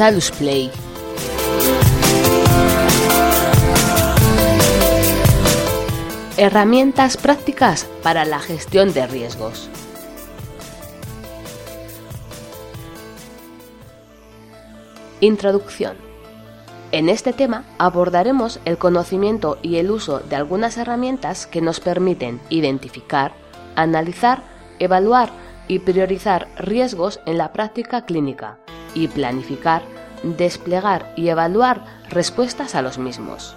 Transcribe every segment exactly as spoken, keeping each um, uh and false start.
Salus Play. Herramientas prácticas para la gestión de riesgos. Introducción. En este tema abordaremos el conocimiento y el uso de algunas herramientas que nos permiten identificar, analizar, evaluar y priorizar riesgos en la práctica clínica y planificar, desplegar y evaluar respuestas a los mismos.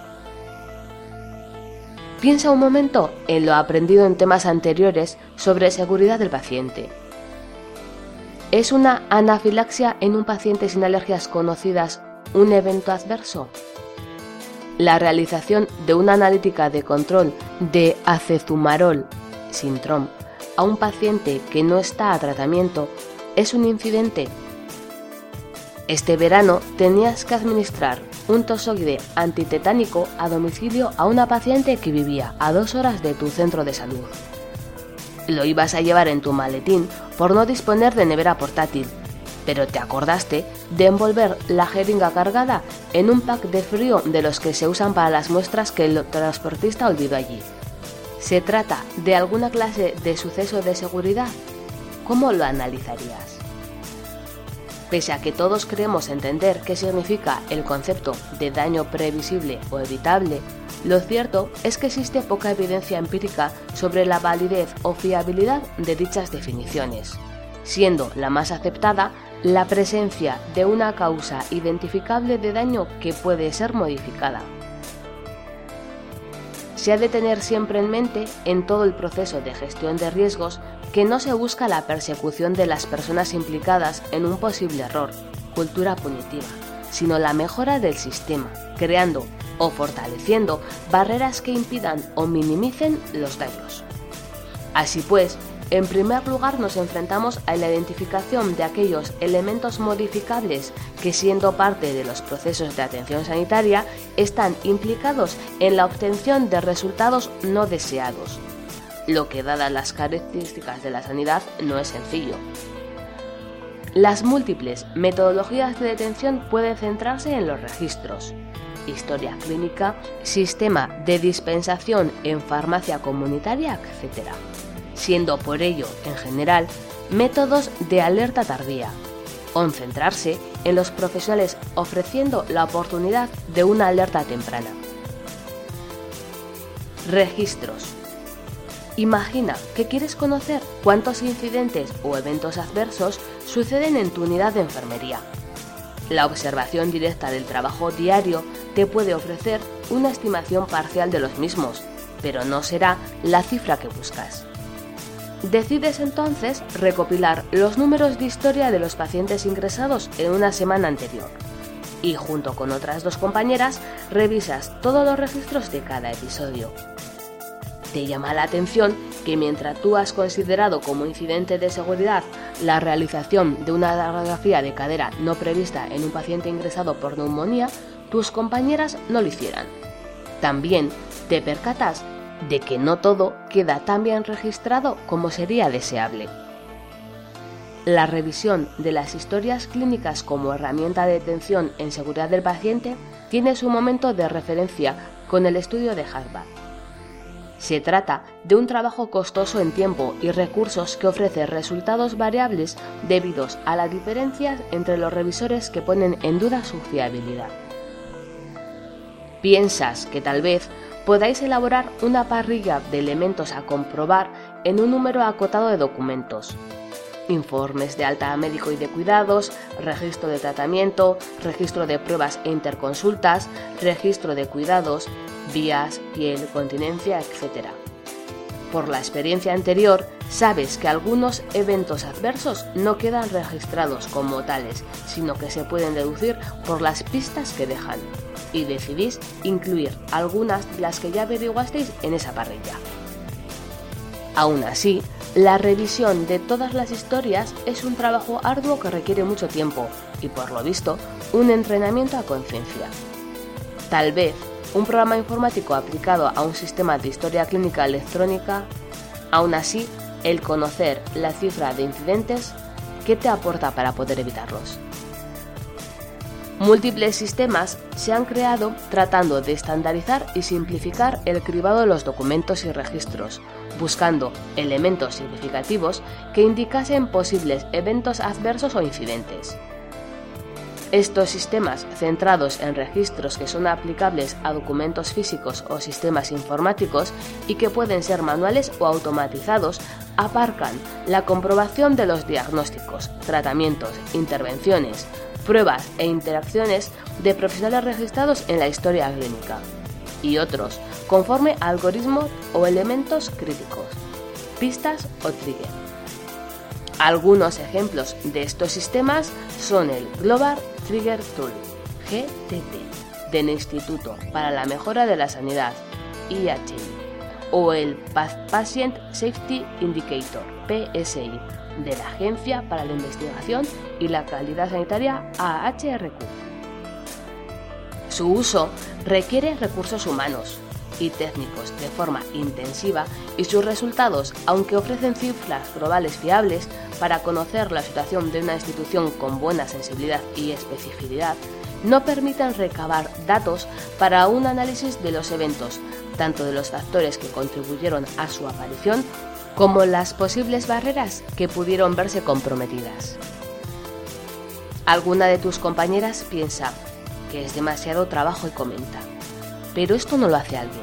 Piensa un momento en lo aprendido en temas anteriores sobre seguridad del paciente. ¿Es una anafilaxia en un paciente sin alergias conocidas un evento adverso? La realización de una analítica de control de acezumarol síndrome a un paciente que no está a tratamiento es un incidente. Este verano tenías que administrar un tozoide antitetánico a domicilio a una paciente que vivía a dos horas de tu centro de salud. Lo ibas a llevar en tu maletín por no disponer de nevera portátil, pero te acordaste de envolver la jeringa cargada en un pack de frío de los que se usan para las muestras que el transportista olvidó allí. ¿Se trata de alguna clase de suceso de seguridad? ¿Cómo lo analizarías? Pese a que todos creemos entender qué significa el concepto de daño previsible o evitable, lo cierto es que existe poca evidencia empírica sobre la validez o fiabilidad de dichas definiciones, siendo la más aceptada la presencia de una causa identificable de daño que puede ser modificada. Se ha de tener siempre en mente en todo el proceso de gestión de riesgos que no se busca la persecución de las personas implicadas en un posible error, cultura punitiva, sino la mejora del sistema, creando o fortaleciendo barreras que impidan o minimicen los daños. Así pues, en primer lugar nos enfrentamos a la identificación de aquellos elementos modificables que, siendo parte de los procesos de atención sanitaria, están implicados en la obtención de resultados no deseados, lo que, dadas las características de la sanidad, no es sencillo. Las múltiples metodologías de detención pueden centrarse en los registros, historia clínica, sistema de dispensación en farmacia comunitaria, etcétera, siendo por ello, en general, métodos de alerta tardía, o centrarse en los profesionales ofreciendo la oportunidad de una alerta temprana. Registros. Imagina que quieres conocer cuántos incidentes o eventos adversos suceden en tu unidad de enfermería. La observación directa del trabajo diario te puede ofrecer una estimación parcial de los mismos, pero no será la cifra que buscas. Decides entonces recopilar los números de historia de los pacientes ingresados en una semana anterior y, junto con otras dos compañeras, revisas todos los registros de cada episodio. Te llama la atención que mientras tú has considerado como incidente de seguridad la realización de una radiografía de cadera no prevista en un paciente ingresado por neumonía, tus compañeras no lo hicieran. También te percatas de que no todo queda tan bien registrado como sería deseable. La revisión de las historias clínicas como herramienta de detención en seguridad del paciente tiene su momento de referencia con el estudio de Harvard. Se trata de un trabajo costoso en tiempo y recursos que ofrece resultados variables debidos a las diferencias entre los revisores que ponen en duda su fiabilidad. Piensas que tal vez podáis elaborar una parrilla de elementos a comprobar en un número acotado de documentos: informes de alta médico y de cuidados, registro de tratamiento, registro de pruebas e interconsultas, registro de cuidados, vías, piel, continencia, etcétera. Por la experiencia anterior, sabes que algunos eventos adversos no quedan registrados como tales, sino que se pueden deducir por las pistas que dejan, y decidís incluir algunas de las que ya averiguasteis en esa parrilla. Aún así, la revisión de todas las historias es un trabajo arduo que requiere mucho tiempo y, por lo visto, un entrenamiento a conciencia. Tal vez un programa informático aplicado a un sistema de historia clínica electrónica. Aún así, el conocer la cifra de incidentes, ¿qué te aporta para poder evitarlos? Múltiples sistemas se han creado tratando de estandarizar y simplificar el cribado de los documentos y registros, buscando elementos significativos que indicasen posibles eventos adversos o incidentes. Estos sistemas, centrados en registros que son aplicables a documentos físicos o sistemas informáticos y que pueden ser manuales o automatizados, abarcan la comprobación de los diagnósticos, tratamientos, intervenciones, pruebas e interacciones de profesionales registrados en la historia clínica, y otros, conforme a algoritmos o elementos críticos, pistas o trigger. Algunos ejemplos de estos sistemas son el Global Trigger Tool, G T T, del Instituto para la Mejora de la Sanidad, I H I, o el Patient Safety Indicator, P S I, de la Agencia para la Investigación y la Calidad Sanitaria, A H R Q. Su uso requiere recursos humanos y técnicos de forma intensiva y sus resultados, aunque ofrecen cifras globales fiables para conocer la situación de una institución con buena sensibilidad y especificidad, no permiten recabar datos para un análisis de los eventos, tanto de los factores que contribuyeron a su aparición como las posibles barreras que pudieron verse comprometidas. Alguna de tus compañeras piensa que es demasiado trabajo y comenta, pero esto no lo hace alguien.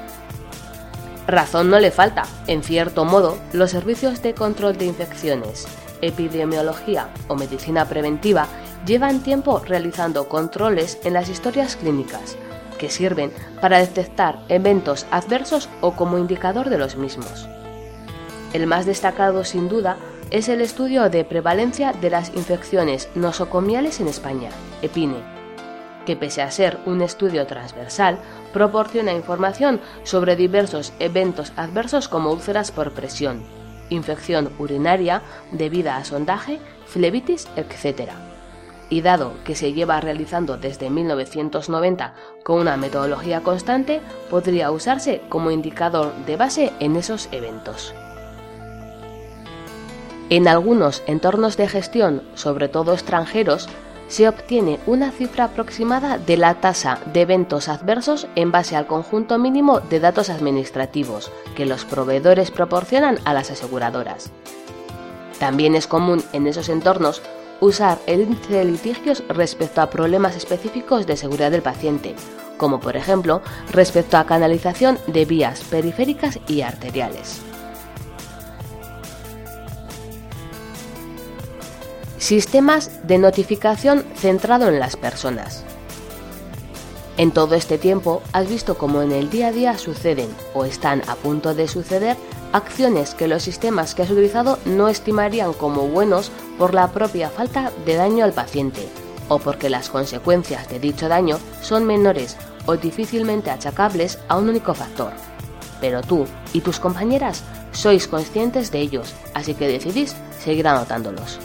Razón no le falta. En cierto modo, los servicios de control de infecciones, epidemiología o medicina preventiva llevan tiempo realizando controles en las historias clínicas, que sirven para detectar eventos adversos o como indicador de los mismos. El más destacado, sin duda, es el estudio de prevalencia de las infecciones nosocomiales en España, EPINE, que pese a ser un estudio transversal, proporciona información sobre diversos eventos adversos como úlceras por presión, infección urinaria debida a sondaje, flebitis, etcétera. Y dado que se lleva realizando desde mil novecientos noventa con una metodología constante, podría usarse como indicador de base en esos eventos. En algunos entornos de gestión, sobre todo extranjeros, se obtiene una cifra aproximada de la tasa de eventos adversos en base al conjunto mínimo de datos administrativos que los proveedores proporcionan a las aseguradoras. También es común en esos entornos usar el índice de litigios respecto a problemas específicos de seguridad del paciente, como por ejemplo respecto a canalización de vías periféricas y arteriales. Sistemas de notificación centrado en las personas. En todo este tiempo has visto cómo en el día a día suceden o están a punto de suceder acciones que los sistemas que has utilizado no estimarían como buenos por la propia falta de daño al paciente o porque las consecuencias de dicho daño son menores o difícilmente achacables a un único factor. Pero tú y tus compañeras sois conscientes de ellos, así que decidís seguir anotándolos.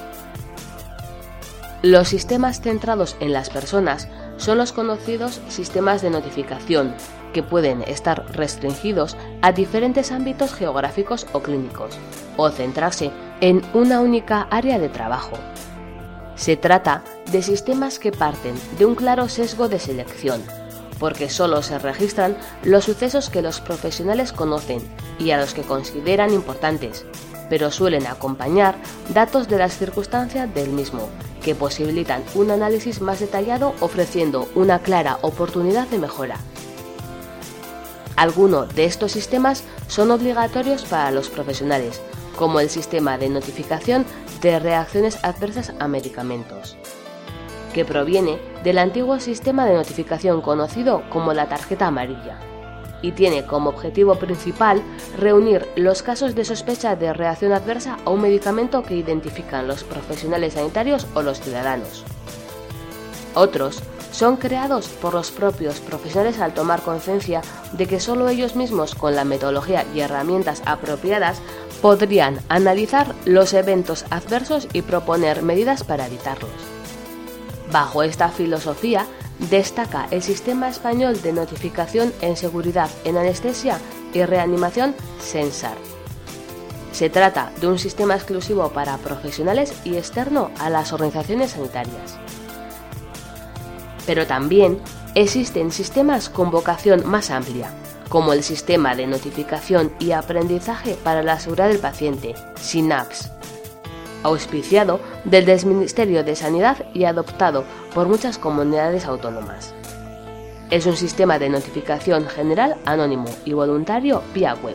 Los sistemas centrados en las personas son los conocidos sistemas de notificación, que pueden estar restringidos a diferentes ámbitos geográficos o clínicos, o centrarse en una única área de trabajo. Se trata de sistemas que parten de un claro sesgo de selección, porque solo se registran los sucesos que los profesionales conocen y a los que consideran importantes, pero suelen acompañar datos de las circunstancias del mismo, que posibilitan un análisis más detallado ofreciendo una clara oportunidad de mejora. Algunos de estos sistemas son obligatorios para los profesionales, como el sistema de notificación de reacciones adversas a medicamentos, que proviene del antiguo sistema de notificación conocido como la tarjeta amarilla, y tiene como objetivo principal reunir los casos de sospecha de reacción adversa a un medicamento que identifican los profesionales sanitarios o los ciudadanos. Otros son creados por los propios profesionales al tomar conciencia de que solo ellos mismos, con la metodología y herramientas apropiadas, podrían analizar los eventos adversos y proponer medidas para evitarlos. Bajo esta filosofía, destaca el Sistema Español de Notificación en Seguridad en Anestesia y Reanimación SENSAR. Se trata de un sistema exclusivo para profesionales y externo a las organizaciones sanitarias. Pero también existen sistemas con vocación más amplia, como el Sistema de Notificación y Aprendizaje para la Seguridad del Paciente, SYNAPS, auspiciado desde el Ministerio de Sanidad y adoptado por muchas comunidades autónomas. Es un sistema de notificación general anónimo y voluntario vía web.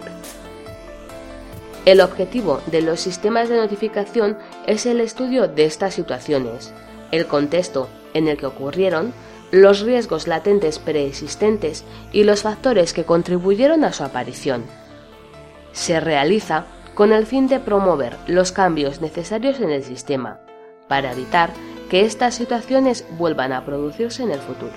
El objetivo de los sistemas de notificación es el estudio de estas situaciones, el contexto en el que ocurrieron, los riesgos latentes preexistentes y los factores que contribuyeron a su aparición. Se realiza con el fin de promover los cambios necesarios en el sistema, para evitar que estas situaciones vuelvan a producirse en el futuro.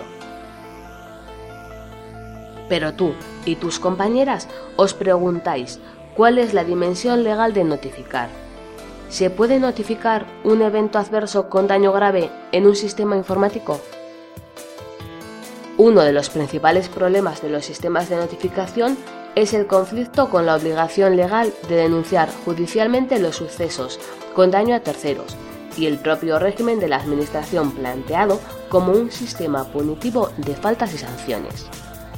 Pero tú y tus compañeras os preguntáis cuál es la dimensión legal de notificar. ¿Se puede notificar un evento adverso con daño grave en un sistema informático? Uno de los principales problemas de los sistemas de notificación es el conflicto con la obligación legal de denunciar judicialmente los sucesos con daño a terceros y el propio régimen de la administración planteado como un sistema punitivo de faltas y sanciones.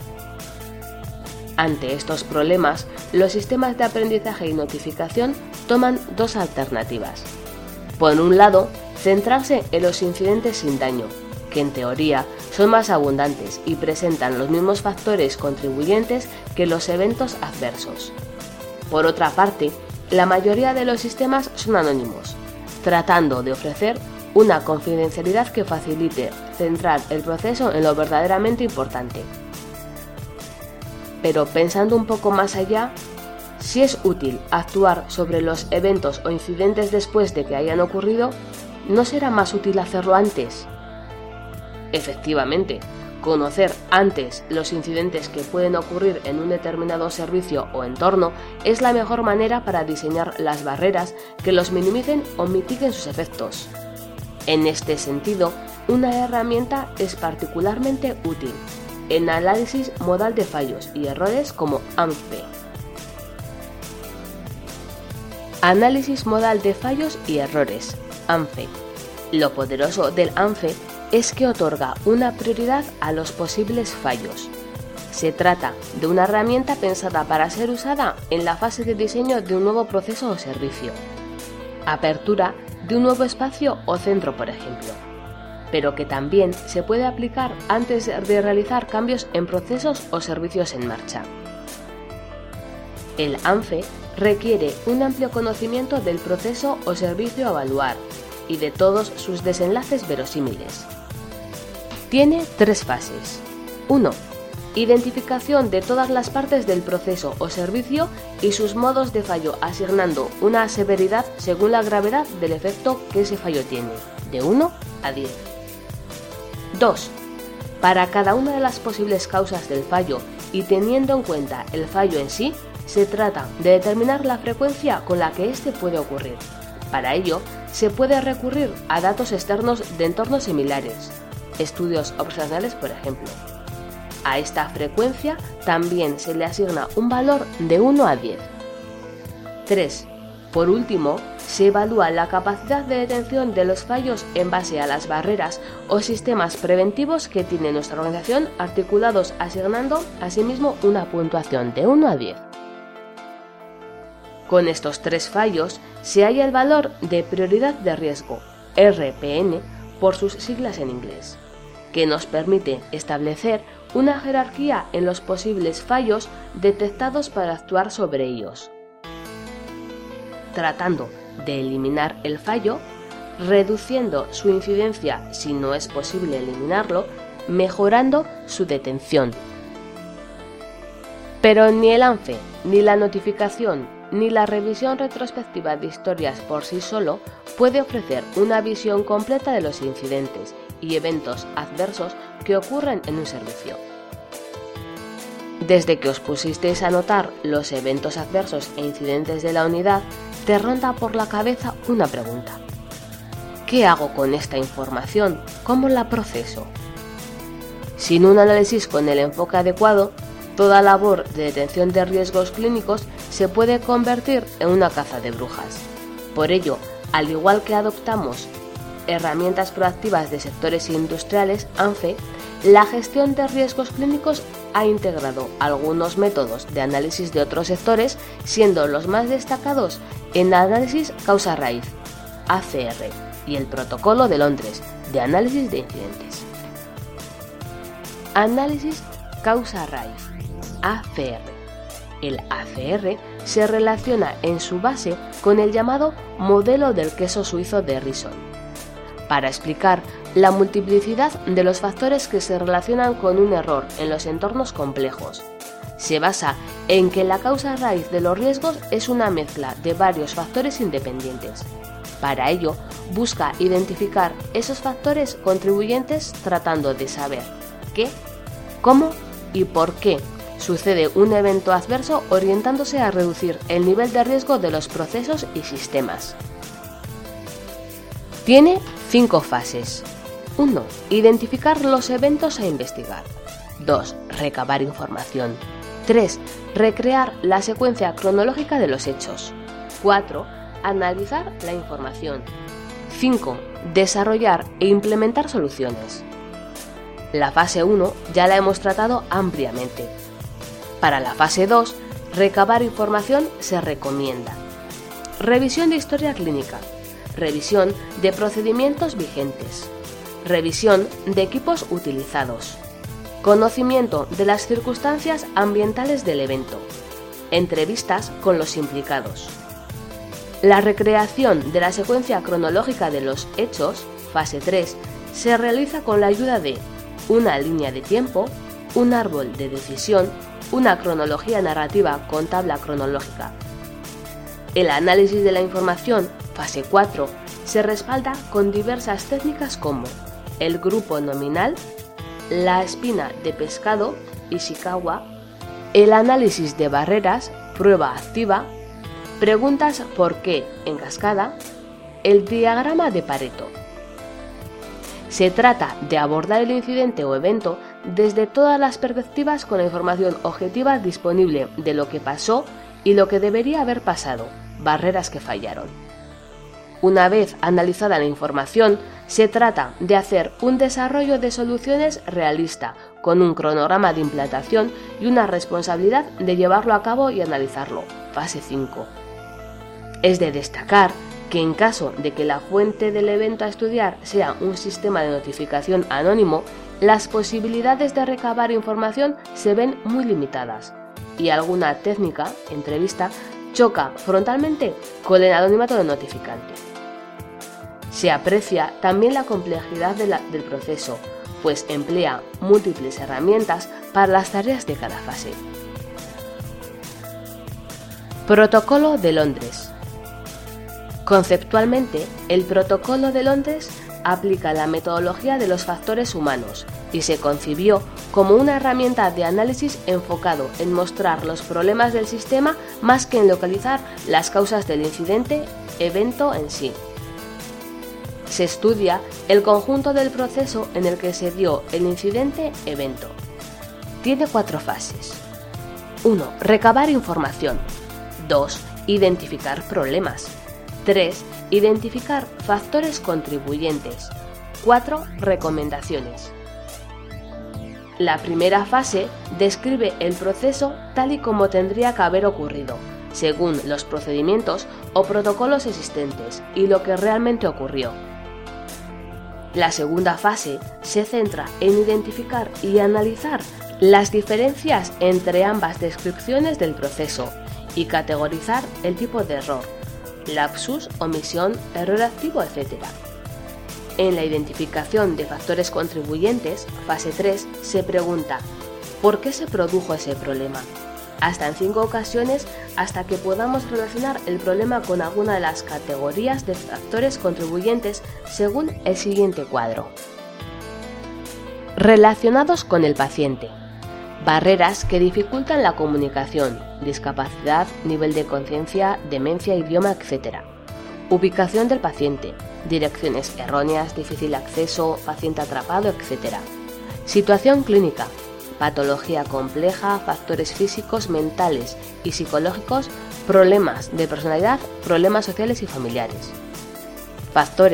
Ante estos problemas, los sistemas de aprendizaje y notificación toman dos alternativas. Por un lado, centrarse en los incidentes sin daño, que en teoría son más abundantes y presentan los mismos factores contribuyentes que los eventos adversos. Por otra parte, la mayoría de los sistemas son anónimos, tratando de ofrecer una confidencialidad que facilite centrar el proceso en lo verdaderamente importante. Pero pensando un poco más allá, si es útil actuar sobre los eventos o incidentes después de que hayan ocurrido, ¿no será más útil hacerlo antes? Efectivamente, conocer antes los incidentes que pueden ocurrir en un determinado servicio o entorno es la mejor manera para diseñar las barreras que los minimicen o mitiguen sus efectos. En este sentido, una herramienta es particularmente útil en análisis modal de fallos y errores como ANFE. Análisis modal de fallos y errores, ANFE. Lo poderoso del ANFE es que otorga una prioridad a los posibles fallos. Se trata de una herramienta pensada para ser usada en la fase de diseño de un nuevo proceso o servicio, apertura de un nuevo espacio o centro, por ejemplo, pero que también se puede aplicar antes de realizar cambios en procesos o servicios en marcha. El ANFE requiere un amplio conocimiento del proceso o servicio a evaluar y de todos sus desenlaces verosímiles. Tiene tres fases. uno. Identificación de todas las partes del proceso o servicio y sus modos de fallo, asignando una severidad según la gravedad del efecto que ese fallo tiene, de uno a diez. dos. Para cada una de las posibles causas del fallo y teniendo en cuenta el fallo en sí, se trata de determinar la frecuencia con la que éste puede ocurrir. Para ello, se puede recurrir a datos externos de entornos similares, estudios observacionales, por ejemplo. A esta frecuencia también se le asigna un valor de uno a diez. tres. Por último, se evalúa la capacidad de detención de los fallos en base a las barreras o sistemas preventivos que tiene nuestra organización articulados, asignando asimismo una puntuación de uno a diez. Con estos tres fallos se halla el valor de prioridad de riesgo, R P N, por sus siglas en inglés, que nos permite establecer una jerarquía en los posibles fallos detectados para actuar sobre ellos, tratando de eliminar el fallo, reduciendo su incidencia si no es posible eliminarlo, mejorando su detención. Pero ni el ANFE, ni la notificación, ni la revisión retrospectiva de historias por sí solo puede ofrecer una visión completa de los incidentes y eventos adversos que ocurren en un servicio. Desde que os pusisteis a notar los eventos adversos e incidentes de la unidad, te ronda por la cabeza una pregunta. ¿Qué hago con esta información? ¿Cómo la proceso? Sin un análisis con el enfoque adecuado, toda labor de detención de riesgos clínicos se puede convertir en una caza de brujas. Por ello, al igual que adoptamos herramientas proactivas de sectores industriales, ANFE, la gestión de riesgos clínicos ha integrado algunos métodos de análisis de otros sectores, siendo los más destacados el análisis causa-raíz, A C R, y el Protocolo de Londres de análisis de incidentes. Análisis causa-raíz, A C R. El A C R se relaciona en su base con el llamado modelo del queso suizo de Rishon, para explicar la multiplicidad de los factores que se relacionan con un error en los entornos complejos. Se basa en que la causa raíz de los riesgos es una mezcla de varios factores independientes. Para ello, busca identificar esos factores contribuyentes tratando de saber qué, cómo y por qué sucede un evento adverso, orientándose a reducir el nivel de riesgo de los procesos y sistemas. Tiene cinco fases. uno. Identificar los eventos a investigar. dos. Recabar información. tres. Recrear la secuencia cronológica de los hechos. cuatro. Analizar la información. cinco. Desarrollar e implementar soluciones. La fase uno ya la hemos tratado ampliamente. Para la fase dos, recabar información se recomienda. Revisión de historia clínica. Revisión de procedimientos vigentes. Revisión de equipos utilizados. Conocimiento de las circunstancias ambientales del evento. Entrevistas con los implicados. La recreación de la secuencia cronológica de los hechos, fase tres, se realiza con la ayuda de una línea de tiempo, un árbol de decisión, una cronología narrativa con tabla cronológica. El análisis de la información, fase cuatro, se respalda con diversas técnicas como el grupo nominal, la espina de pescado, Ishikawa, el análisis de barreras, prueba activa, preguntas por qué en cascada, el diagrama de Pareto. Se trata de abordar el incidente o evento desde todas las perspectivas con la información objetiva disponible de lo que pasó y lo que debería haber pasado, barreras que fallaron. Una vez analizada la información, se trata de hacer un desarrollo de soluciones realista, con un cronograma de implantación y una responsabilidad de llevarlo a cabo y analizarlo, fase cinco. Es de destacar que en caso de que la fuente del evento a estudiar sea un sistema de notificación anónimo, las posibilidades de recabar información se ven muy limitadas y alguna técnica, entrevista, choca frontalmente con el anonimato del notificante. Se aprecia también la complejidad de la, del proceso, pues emplea múltiples herramientas para las tareas de cada fase. Protocolo de Londres. Conceptualmente, el Protocolo de Londres aplica la metodología de los factores humanos y se concibió como una herramienta de análisis enfocado en mostrar los problemas del sistema más que en localizar las causas del incidente, evento en sí. Se estudia el conjunto del proceso en el que se dio el incidente-evento. Tiene cuatro fases. uno. Recabar información. dos. Identificar problemas. tres. Identificar factores contribuyentes. cuatro. Recomendaciones. La primera fase describe el proceso tal y como tendría que haber ocurrido, según los procedimientos o protocolos existentes y lo que realmente ocurrió. La segunda fase se centra en identificar y analizar las diferencias entre ambas descripciones del proceso y categorizar el tipo de error, lapsus, omisión, error activo, etcétera. En la identificación de factores contribuyentes, fase tres, se pregunta ¿por qué se produjo ese problema? Hasta en cinco ocasiones hasta que podamos relacionar el problema con alguna de las categorías de factores contribuyentes según el siguiente cuadro. Relacionados con el paciente. Barreras que dificultan la comunicación, discapacidad, nivel de conciencia, demencia, idioma, etcétera. Ubicación del paciente, direcciones erróneas, difícil acceso, paciente atrapado, etcétera. Situación clínica, patología compleja, factores físicos, mentales y psicológicos, problemas de personalidad, problemas sociales y familiares. Factores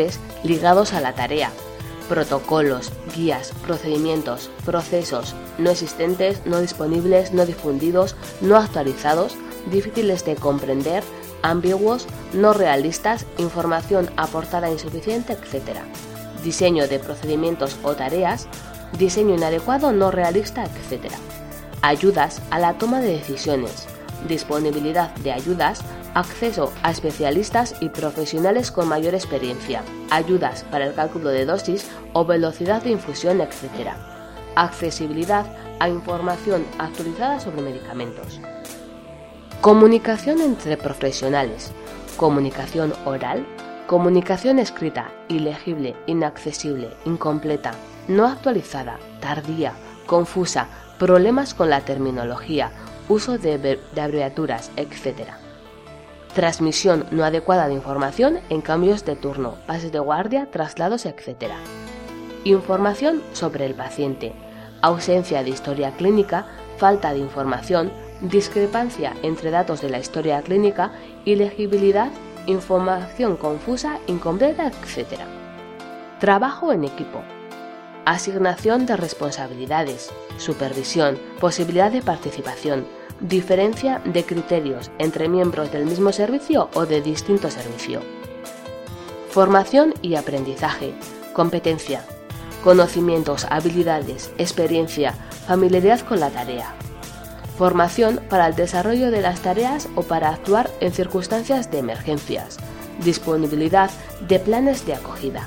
ligados a la tarea, protocolos, guías, procedimientos, procesos no existentes, no disponibles, no difundidos, no actualizados, difíciles de comprender, ambiguos, no realistas, información aportada insuficiente, etcétera. Diseño de procedimientos o tareas, diseño inadecuado, no realista, etcétera. Ayudas a la toma de decisiones, disponibilidad de ayudas, acceso a especialistas y profesionales con mayor experiencia, ayudas para el cálculo de dosis o velocidad de infusión, etcétera. Accesibilidad a información actualizada sobre medicamentos. Comunicación entre profesionales, comunicación oral, comunicación escrita, ilegible, inaccesible, incompleta, no actualizada, tardía, confusa, problemas con la terminología, uso de, de abreviaturas, etcétera. Transmisión no adecuada de información en cambios de turno, pases de guardia, traslados, etcétera. Información sobre el paciente, ausencia de historia clínica, falta de información, discrepancia entre datos de la historia clínica, ilegibilidad, información confusa, incompleta, etcétera. Trabajo en equipo. Asignación de responsabilidades, supervisión, posibilidad de participación, diferencia de criterios entre miembros del mismo servicio o de distinto servicio. Formación y aprendizaje, competencia, conocimientos, habilidades, experiencia, familiaridad con la tarea. Formación para el desarrollo de las tareas o para actuar en circunstancias de emergencias. Disponibilidad de planes de acogida.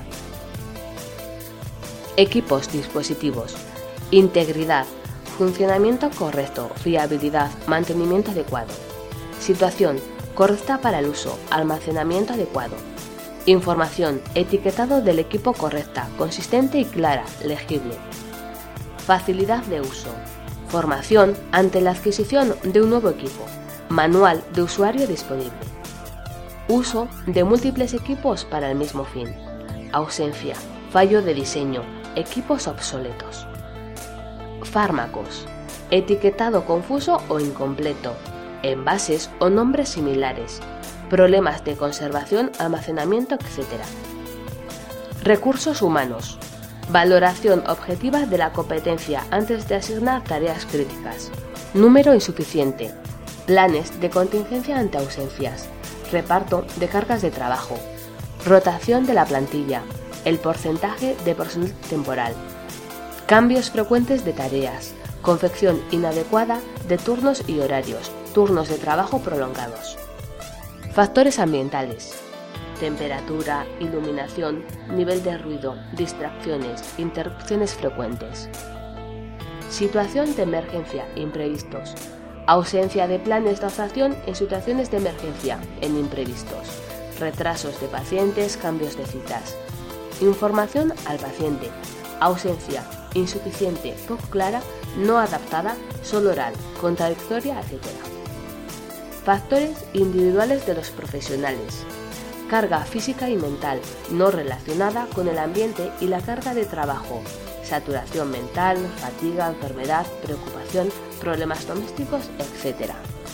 Equipos dispositivos. Integridad. Funcionamiento correcto, fiabilidad, mantenimiento adecuado. Situación correcta para el uso, almacenamiento adecuado. Información, etiquetado del equipo correcta, consistente y clara, legible. Facilidad de uso. Formación ante la adquisición de un nuevo equipo. Manual de usuario disponible. Uso de múltiples equipos para el mismo fin. Ausencia, fallo de diseño, equipos obsoletos. Fármacos. Etiquetado confuso o incompleto. Envases o nombres similares. Problemas de conservación, almacenamiento, etcétera. Recursos humanos. Valoración objetiva de la competencia antes de asignar tareas críticas. Número insuficiente. Planes de contingencia ante ausencias. Reparto de cargas de trabajo. Rotación de la plantilla. El porcentaje de personal temporal. Cambios frecuentes de tareas. Confección inadecuada de turnos y horarios. Turnos de trabajo prolongados. Factores ambientales. Temperatura, iluminación, nivel de ruido, distracciones, interrupciones frecuentes. Situación de emergencia, imprevistos. Ausencia de planes de actuación en situaciones de emergencia, en imprevistos. Retrasos de pacientes, cambios de citas. Información al paciente. Ausencia, insuficiente, poco clara, no adaptada, solo oral, contradictoria, etcétera. Factores individuales de los profesionales. Carga física y mental, no relacionada con el ambiente y la carga de trabajo. Saturación mental, fatiga, enfermedad, preocupación, problemas domésticos, etcétera.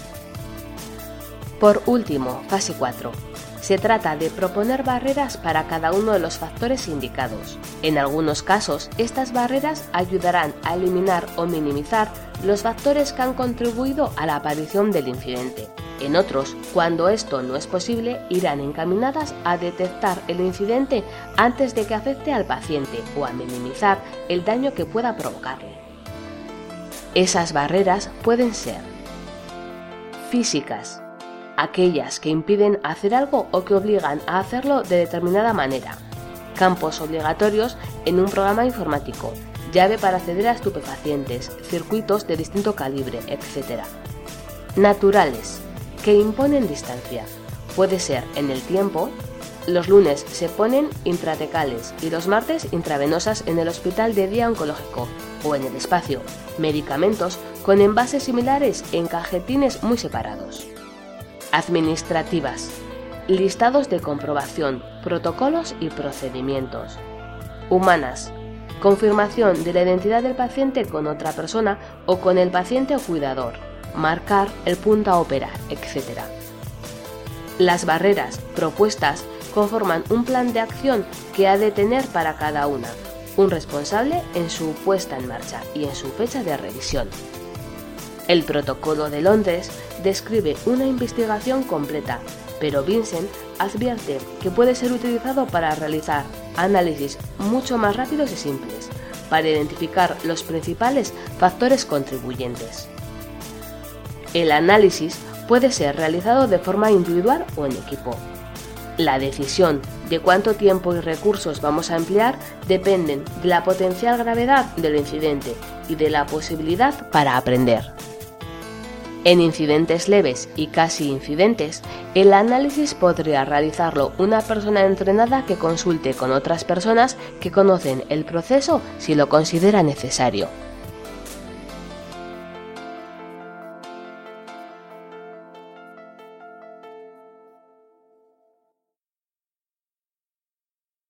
Por último, fase cuatro. Se trata de proponer barreras para cada uno de los factores indicados. En algunos casos, estas barreras ayudarán a eliminar o minimizar los factores que han contribuido a la aparición del incidente. En otros, cuando esto no es posible, irán encaminadas a detectar el incidente antes de que afecte al paciente o a minimizar el daño que pueda provocarle. Esas barreras pueden ser físicas, aquellas que impiden hacer algo o que obligan a hacerlo de determinada manera. Campos obligatorios en un programa informático, llave para acceder a estupefacientes, circuitos de distinto calibre, etcétera. Naturales, que imponen distancia. Puede ser en el tiempo. Los lunes se ponen intratecales y los martes intravenosas en el hospital de día oncológico, o en el espacio, medicamentos con envases similares en cajetines muy separados. Administrativas, listados de comprobación, protocolos y procedimientos. Humanas, confirmación de la identidad del paciente con otra persona o con el paciente o cuidador, marcar el punto a operar, etcétera. Las barreras propuestas conforman un plan de acción que ha de tener para cada una un responsable en su puesta en marcha y en su fecha de revisión. El Protocolo de Londres describe una investigación completa, pero Vincent advierte que puede ser utilizado para realizar análisis mucho más rápidos y simples, para identificar los principales factores contribuyentes. El análisis puede ser realizado de forma individual o en equipo. La decisión de cuánto tiempo y recursos vamos a emplear dependen de la potencial gravedad del incidente y de la posibilidad para aprender. En incidentes leves y casi incidentes, el análisis podría realizarlo una persona entrenada que consulte con otras personas que conocen el proceso si lo considera necesario.